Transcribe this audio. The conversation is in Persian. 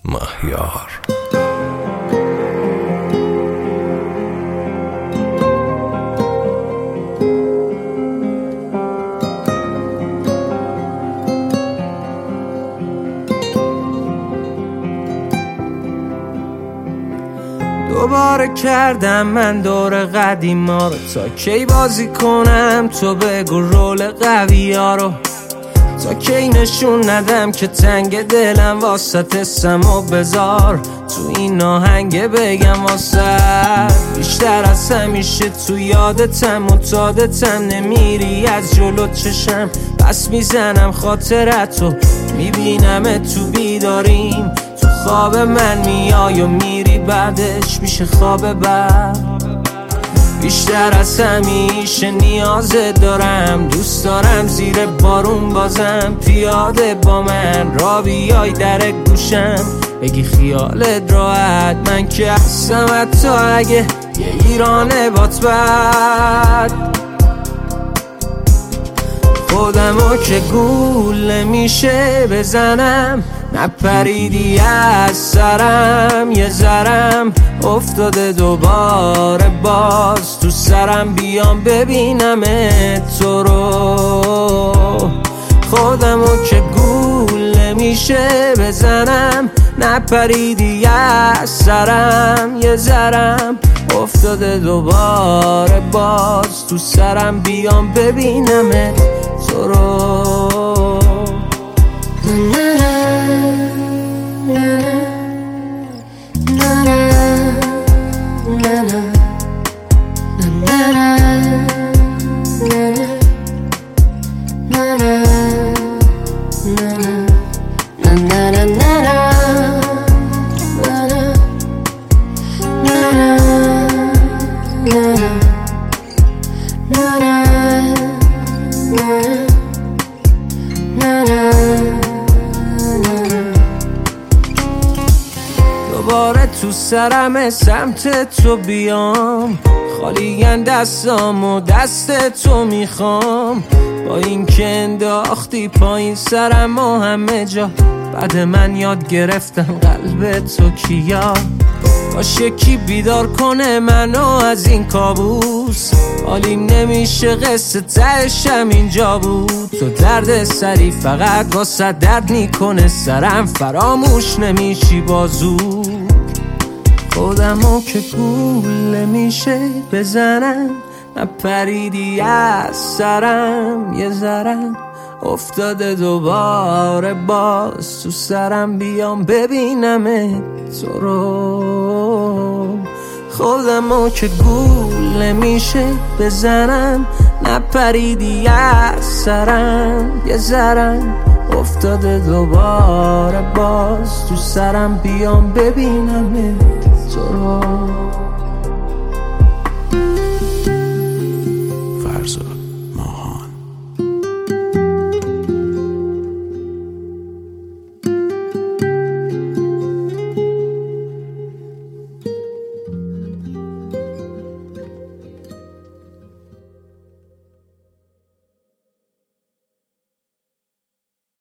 مهیار. دوباره کردم من دور قدیما رو، تا کی بازی کنم تو بگو رول قوی ها رو، تا کی نشون ندم که تنگ دلم واسه سمو بذار تو این آهنگ بگم واسه بیشتر از همیشه تو یادتم معتادتم، نمیری از جلو چشم پس میزنم خاطرتو، میبینم تو بیداریم تو خواب من میای و میری بعدش میشه خواب بعد. بیشتر از همیشه نیازت دارم، دوست دارم زیر بارون بازم پیاده با من را بیای در گوشم بگی خیالت راحت، من که هستم حتی اگه یه ایرانه بات بد. خودمو که گول نمیشه بزنم، نپریدی از سرم یه ذرم افتاده دوباره باز تو سرم، بیام ببینم تو رو. خودمو که گول نمیشه بزنم، نپریدی از سرم یه ذرم افتاده دوباره باز تو سرم، بیام ببینم تو رو. دوباره تو سرم سمت تو بیام، خالیگن دستام و دست تو میخوام، با این که انداختی پایین سرم و همه جا، بعد من یاد گرفتم قلب تو کیا، باش یکی بیدار کنه منو از این کابوس، حالیم نمیشه قصه تهشم اینجا بود، تو درد سری فقط واسه درد میکنه سرم، فراموش نمیشی بازو. خودمو که گول نمیشه بزنم، نپریدی از سرم یه ذرم افتاده دوباره باز تو سرم، بیام ببینم تو رو. خودمو که گول نمیشه بزنم، نپریدی از سرم یه ذرم افتاده دوباره باز تو سرم، بیام ببینم تو رو.